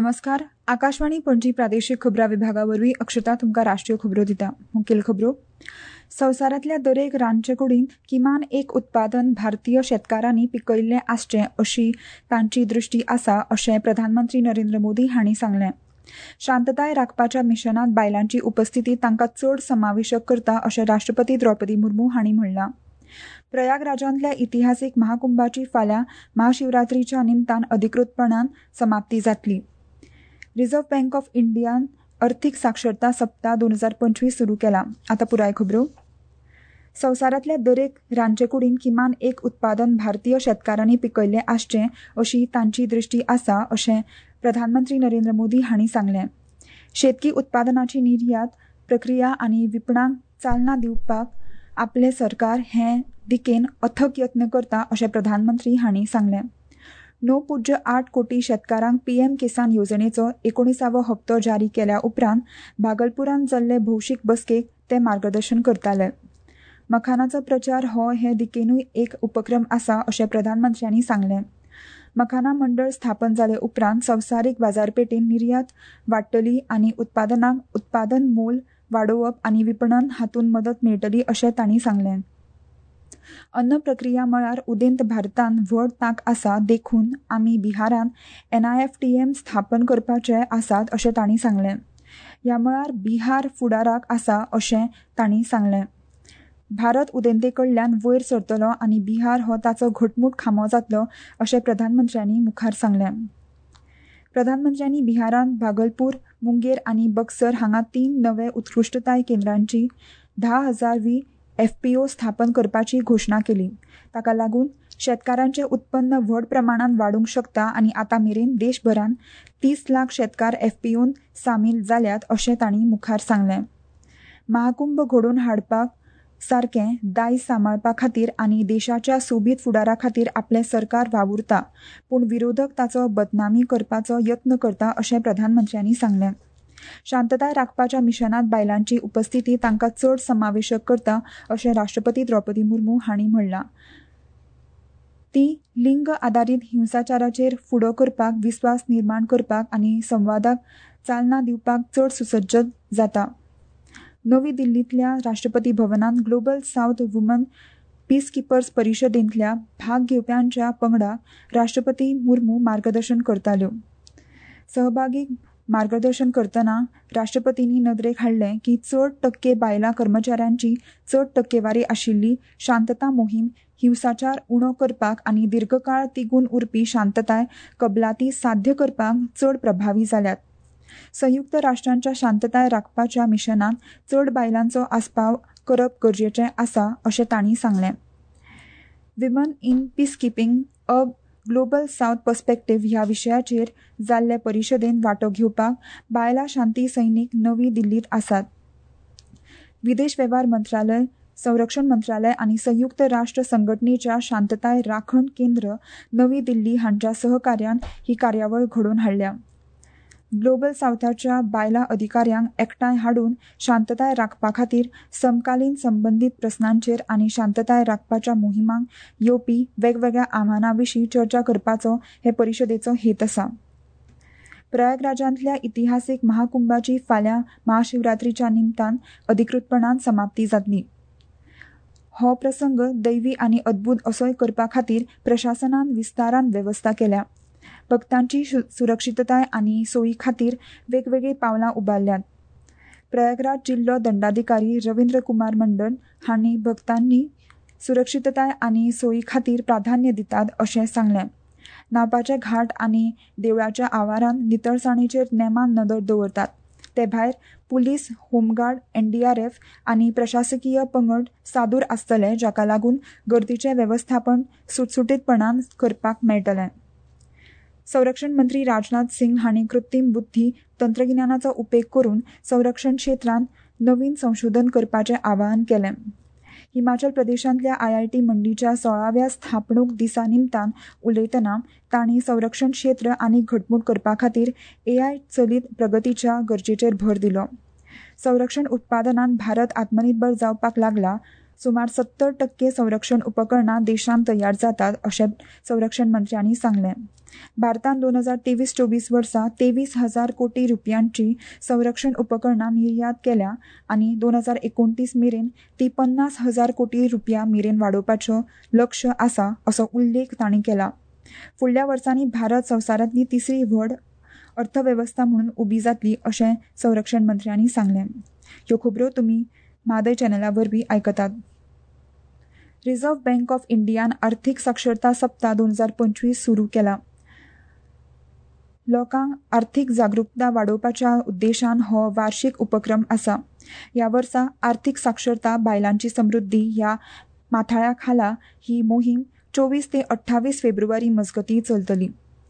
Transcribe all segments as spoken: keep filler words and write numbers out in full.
नमस्कार. आकाशवाणी पणजी प्रादेशीक खबरां विभागावरवीं अक्षता तुमकां राष्ट्रीय खबरो दिता. मुखेल खबरो. संवसारांतल्या दरेक रांदचे कुडींत किमान एक उत्पादन भारतीय शेतकारांनी पिकयल्लें आसचें अशी तांची दृश्टी आसा अशें प्रधानमंत्री नरेंद्र मोदी हांणी सांगलें. शांतताय राखपाच्या मिशनांत बायलांची उपस्थिती तांकां चड समावेशक करता अशें राष्ट्रपती द्रौपदी मुर्मू हांणी म्हणलां. प्रयागराजांतल्या इतिहासीक महाकुंभाची फाल्यां महाशिवरात्रीच्या निमतान अधिकृतपणान समाप्ती जातली. रिझर्व्ह बँक ऑफ इंडियान अर्थीक साक्षरता सप्ताह दोन हजार पंचवीस सुरू केला. आतां पुराय खबरो. संवसारांतल्या दरेक रांदचे कुडींत किमान एक उत्पादन भारतीय शेतकारांनी पिकयल्लें आसचें अशी तांची दृश्टी आसा अशें प्रधानमंत्री नरेंद्र मोदी हांणी सांगलें. शेतकी उत्पादनाची निर्यात प्रक्रिया आनी विपणनाक चालना दिवपाक आपलें सरकार हे दिकेन अथक यत्न करता अशें प्रधानमंत्री हांणी सांगलें. णव पुज्य आठ कोटी शेतकारांक पीएम किसान येवजणेचो एकोणिसावो हप्तो जारी केल्या उपरांत भागलपुरांत जाल्ले भौशीक बसकेक ते मार्गदर्शन करताले. मखानाचो प्रचार हो हे दिकेनूय एक उपक्रम आसा अशें प्रधानमंत्र्यांनी सांगलें. मखाना मंडळ स्थापन जाले उपरांत संवसारीक बाजारपेठेंत निर्यात वाडटली आनी उत्पादनाक उत्पादन मोल वाडोवप आनी विपणन हातूंत मदत मेळटली अशें तांणी सांगलें. अन्न प्रक्रिया मळार उदेंत भारतांत व्हड तांक आसा देखून आमी बिहारांत एनआयएफटीएम स्थापन करपाचे आसात अशें तांणी सांगलें. ह्या मळार बिहार फुडाराक आसा अशें तांणी सांगलें. भारत उदेंते कडल्यान वयर सरतलो आनी बिहार हो ताचो घटमूट खांबो जातलो अशें प्रधानमंत्र्यांनी मुखार सांगलें. प्रधानमंत्र्यांनी बिहारांत भागलपूर, मुंगेर आनी बक्सर हांगा तीन नवे उत्कृश्टताय केंद्रांची धा हजारवी एफपीओ स्थापन करपाची घोशणा केली. ताका लागून शेतकारांचें उत्पन्न व्हड प्रमाणांत वाडूंक शकता आनी आतां मेरेन देशभरांत तीस लाख शेतकार एफपीओन सामील जाल्यात अशें तांणी मुखार सांगलें. महाकुंभ घडोवन हाडपाक सारकें दायज सांबाळपा खातीर आनी देशाच्या सोबीत फुडारा खातीर आपलें सरकार वावुरता, पूण विरोधक ताचो बदनामी करपाचो यत्न करता अशें प्रधानमंत्र्यांनी सांगलें. शांतताय राखपाच्या मिशनांत बायलांची उपस्थिती तांकां चड समावेशक करता अशें राष्ट्रपती द्रौपदी मुर्मू हांणी म्हणलां. ती लिंग आदारीत हिंसाचाराचेर फुडो करपाक, विस्वास निर्माण करपाक आनी संवादाक चालना दिवपाक चड सुसज्ज जाता. नवी दिल्लींतल्या राष्ट्रपती भवनांत ग्लोबल साउथ वुमन पीसकीपर्स परिशदेंतल्या भाग घेवप्यांच्या पंगडा राष्ट्रपती मुर्मू मार्गदर्शन करताल्यो. सहभागीक मार्गदर्शन करतना राष्ट्रपतींनी नदरेक हाडलें की चड टक्के बायलां कर्मचाऱ्यांची चड टक्केवारी आशिल्ली शांतता मोहीम हिंसाचार उणो करपाक आनी दीर्घकाळ तिगून उरपी शांतताय कबलाती साध्य करपाक चड प्रभावी जाल्यात. संयुक्त राष्ट्रांच्या शांतताय राखपाच्या मिशनांत चड बायलांचो आस्पाव करप गरजेचें आसा अशें तांणी सांगलें. Women in peacekeeping a global south perspective ह्या विशयाचेर जाल्ले परिशदेंत वांटो घेवपाक बायला शांती सैनीक नवी दिल्लींत आसात. विदेश वेव्हार मंत्रालय, संरक्षण मंत्रालय आनी संयुक्त राष्ट्र संघटनेच्या शांतताय राखण केंद्र नवी दिल्ली हांच्या सहकार्यान ही कार्यावळ घडोवन हाडल्या. ग्लोबल साउथाच्या बायला अधिकाऱ्यांक एकठांय हाडून शांतताय राखपा खातीर समकालीन संबंदीत प्रस्नांचेर आनी शांतताय राखपाच्या मोहिमांक येवपी वेगवेगळ्या आव्हानां विशीं चर्चा करपाचो हे परिशदेचो हेत आसा. प्रयागराजांतल्या इतिहासीक महाकुंभाची फाल्यां महाशिवरात्रीच्या निमतान अधिकृतपणान समाप्ती जातली. हो प्रसंग दैवी आनी अद्भुत असोय करपा खातीर प्रशासनान विस्तारान वेवस्था केल्या. भक्तांची सुरक्षीतताय आनी सोयी खातीर वेगवेगळी पावलां उबारल्यात. प्रयागराज जिल्लो दंडाधिकारी रवींद्र कुमार मंडल हांणी भक्तांनी सुरक्षीतताय आनी सोयी खातीर प्राधान्य दितात अशें सांगलें. न्हावपाचे घाट आनी देवळाच्या आवारांत नितळसाणीचेर नेमान नदर दवरतात. ते भायर पुलीस, होमगार्ड, एनडीआरएफ आनी प्रशासकीय पंगड सादूर आसतले, जाका लागून गर्दीचें वेवस्थापन सुटसुटीतपणान करपाक मेळटलें. संरक्षण मंत्री राजनाथ सिंग हांणी कृत्रीम बुद्धी तंत्रगिन्यानाचो उपेग करून संरक्षण क्षेत्रांत नवीन संशोधन करपाचें आवाहन केलें. हिमाचल प्रदेशांतल्या आयआयटी मंडीच्या सोळाव्या स्थापणूक दिसा निमतान उलयतना तांणी संरक्षण क्षेत्र आनीक घटमूट करपा खातीर एआय चलीत प्रगतीच्या गरजेचेर भर दिलो. संरक्षण उत्पादनांत भारत आत्मनिर्भर जावपाक लागला सुमार सत्तर टक्के संरक्षण उपकरणां देशांत तयार जातात अशें संरक्षण मंत्र्यांनी सांगलें. भारतान दोन हजार तेवीस चोवीस वर्सा तेवीस हजार कोटी रुपयांची संरक्षण उपकरणां निर्यात केल्या आनी दोन हजार एकोणतीस मेरेन ती पन्नास हजार कोटी रुपया मेरेन वाडोवपाचो लक्ष्य आसा असो उल्लेख तांणी केला. फुडल्या वर्सांनी भारत संवसारांतली तिसरी व्हड अर्थवेवस्था म्हणून उबी जातली अशें संरक्षण मंत्र्यांनी सांगलें. ह्यो खबरो तुमी म्हादय चॅनला वरवीं आयकतात. रिझर्व्ह बँक ऑफ इंडियान आर्थीक साक्षरता सप्ताह दोन हजार पंचवीस सुरू केला. लोकांक आर्थीक जागरूकता वाडोवपाच्या उद्देशान हो वार्षिक उपक्रम आसा. ह्या वर्सा आर्थीक साक्षरता बायलांची समृद्धी ह्या माथाळ्या खाला ही मोहीम चोवीस ते अठ्ठावीस फेब्रुवारी मजगतीं चलतली.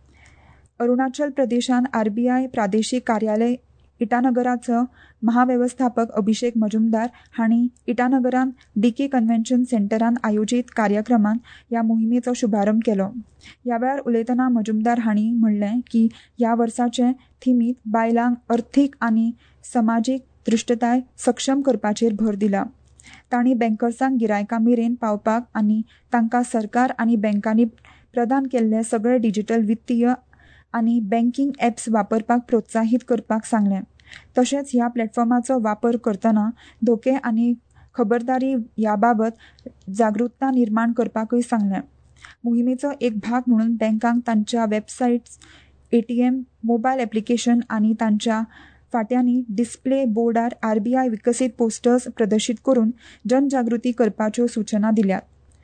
अरुणाचल प्रदेशान आरबीआय प्रादेशीक कार्यालय इटानगराचो महावेवस्थापक अभिषेक मजुमदार हांणी इटानगरांत डीके कन्व्हेन्शन सेंटरान आयोजीत कार्यक्रमान ह्या मोहिमेचो शुभारंभ केलो. ह्या वेळार उलयतना मजुमदार हांणी म्हणलें की ह्या वर्साचे थिमीत बायलांक अर्थीक आनी समाजीक दृश्टताय सक्षम करपाचेर भर दिला. तांणी बँकर्सांक गिरायकां मेरेन पावपाक आनी तांकां सरकार आनी बँकांनी प्रदान केल्ले सगळे डिजिटल वित्तीय आनी बँकिंग ॲप्स वापरपाक प्रोत्साहीत करपाक सांगलें. तशेंच ह्या प्लॅटफॉर्माचो वापर करतना धोके आनी खबरदारी ह्या बाबत जागृतता निर्माण करपाकय सांगलें. मोहिमेचो एक भाग म्हणून बँकांक तांच्या वेबसायट्स, एटीएम, मोबायल ॲप्लिकेशन आनी तांच्या फाट्यांनी डिस्प्ले बोर्डार आरबीआय विकसीत पोस्टर्स प्रदर्शीत करून जनजागृती करपाच्यो सूचना दिल्यात.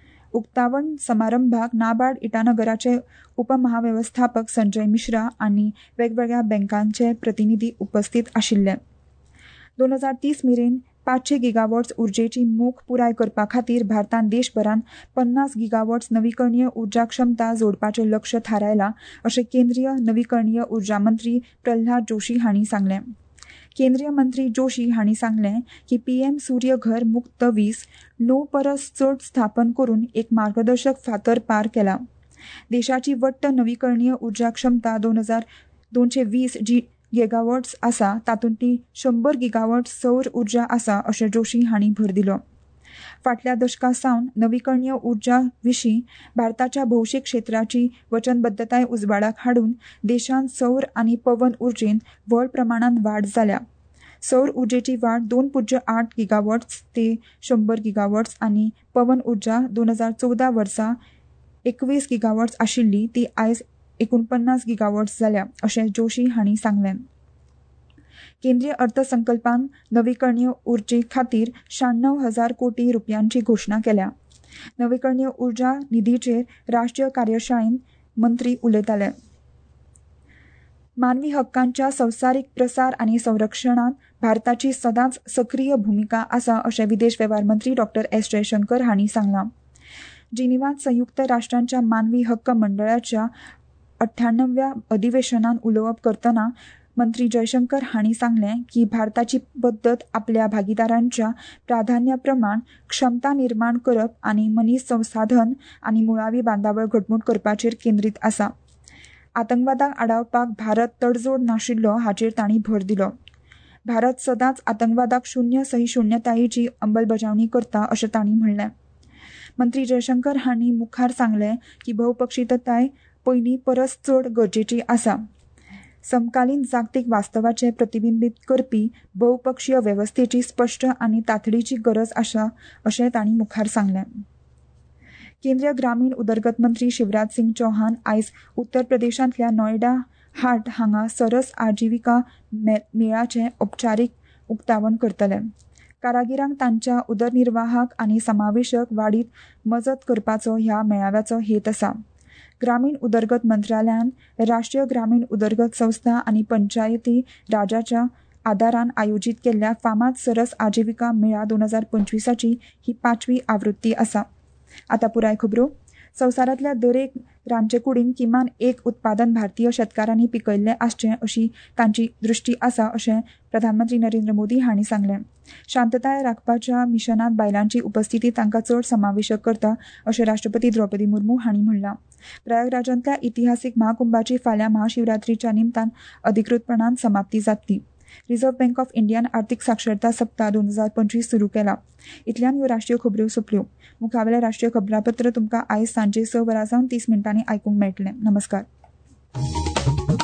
उक्तावण समारंभाक नाबार्ड इटानगराचे उपमहावेवस्थापक संजय मिश्रा आनी वेगवेगळ्या बँकांचे प्रतिनिधी उपस्थित आशिल्ले. दोन हजार तीस मेरेन पांचशे गिगावॉट्स उर्जेची मोख पुराय करपा खातीर भारतान देशभरांत पन्नास गिगावॉट्स नवीकरणीय उर्जा क्षमता जोडपाचें लक्ष्य थारायलां अशें केंद्रीय नवीकरणीय उर्जा मंत्री प्रल्हाद जोशी हांणी सांगलें. केंद्रीय मंत्री जोशी हांणी सांगलें की पीएम सूर्य घर मुक्त वीस णव परस चड स्थापन करून एक मार्गदर्शक फातर पार केला. देशाची वट्ट नवीकरणीय उर्जा क्षमता दोन हजार दोनशे वीस जी गिगावॉट्स आसा तातूंतली शंबर गिगावॉट्स सौर उर्जा आसा अशें जोशी हांणी भर दिलो. फाटल्या दशका सावन नवीकरणीय उर्जा विशीं भारताच्या भौशीक क्षेत्राची वचनबद्धताय उजवाडाक हाडून देशांत सौर आनी पवन उर्जेंत व्हड प्रमाणांत वाड जाल्या. सौर उर्जेची वाड दोन पुज्य आठ गिगावॉट्स ते शंबर गिगावॉट्स आनी पवन उर्जा दोन हजार चौदा वर्सा एकवीस गिगावॉट्स आशिल्ली ती आयज एकुणपन्नास गिगावॉट्स जाल्या अशें जोशी हांणी सांगलें. केंद्रीय अर्थसंकल्पान नवीकरणीय उर्जे खातीर शहाण्णव हजार कोटी रुपयांची घोशणा केल्या. नवीकरणीय उर्जा निधीचेर राष्ट्रीय कार्यशाळेंत मंत्री उलयताले. मानवी हक्कांच्या संवसारीक प्रसार आनी संरक्षणांत भारताची सदांच सक्रीय भूमिका आसा अशें विदेश वेव्हार मंत्री डॉक्टर एस जयशंकर हांणी सांगलां. जिनिव्हांत संयुक्त राष्ट्रांच्या मानवी हक्क मंडळाच्या अठ्ठ्याण्णव्या अधिवेशनान उलोवप करतना मंत्री जयशंकर हांणी सांगलें की भारताची पद्दत आपल्या भागीदारांच्या प्राधान्या प्रमाण क्षमता निर्माण करप आनी मनीस संसाधन आनी मुळावी बांदावळ घटमूट करपाचेर केंद्रीत आसा. आतंकवादाक आडावपाक भारत तडजोड नाशिल्लो हाचेर तांणी भर दिलो. भारत सदांच आतंकवादाक शून्य सहिशुन्यतायेची अंमलबजावणी करता अशें तांणी म्हणलें. मंत्री जयशंकर हांणी मुखार सांगलें की बहुपक्षीयताय पयलीं परस चड गरजेची आसा. समकालीन जागतीक वास्तवाचें प्रतिबिंबीत करपी बहुपक्षीय वेवस्थेची स्पश्ट आनी तातडीची गरज आसा अशें तांणी मुखार सांगलें. केंद्रीय ग्रामीण उदरगत मंत्री शिवराज सिंग चौहान आयज उत्तर प्रदेशांतल्या नोयडा हाट हांगा सरस आजिविका मेळाचें औपचारीक उक्तावण करतले. कारागिरांक तांच्या उदरनिर्वाहाक आनी समावेशक वाडीत मजत करपाचो ह्या मेळाव्याचो हेत आसा. ग्रामीण उदरगत मंत्रालयान राष्ट्रीय ग्रामीण उदरगत संस्था आनी पंचायती राजाच्या आदारान आयोजीत केल्ल्या फामाद सरस आजिविका मेळा दोन हजार पंचवीसाची ही पांचवी आवृत्ती आसा. आतां पुराय खबरो. संवसारांतल्या दरेक रांदचेकुडीन किमान एक उत्पादन भारतीय शेतकारांनी पिकयल्लें आसचें अशी तांची दृश्टी आसा अशें प्रधानमंत्री नरेंद्र मोदी हांणी सांगलें. शांतताय राखपाच्या मिशनांत बायलांची उपस्थिती तांकां चड समावेशक करता अशें राष्ट्रपती द्रौपदी मुर्मू हांणी म्हणलां. प्रयागराजांतल्या इतिहासीक महाकुंभाची फाल्यां महाशिवरात्रीच्या निमतान अधिकृतपणान समाप्ती जातली. रिझर्व्ह बँक ऑफ इंडियान आर्थीक साक्षरता सप्ताह दोन हजार पंचवीस सुरू केला. इतल्यान ह्यो राष्ट्रीय खबऱ्यो सोंपल्यो. मुखावेलें राष्ट्रीय खबरापत्र तुमकां आयज सांजे स वरां सावन तीस मिनटांनी आयकूंक मेळटलें. नमस्कार.